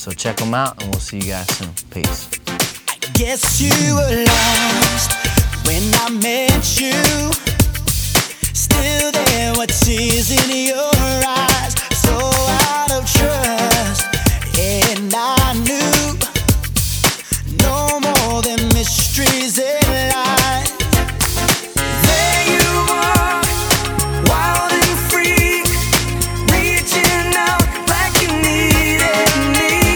So check them out, and we'll see you guys soon. Peace. Guess you were lost when I met you.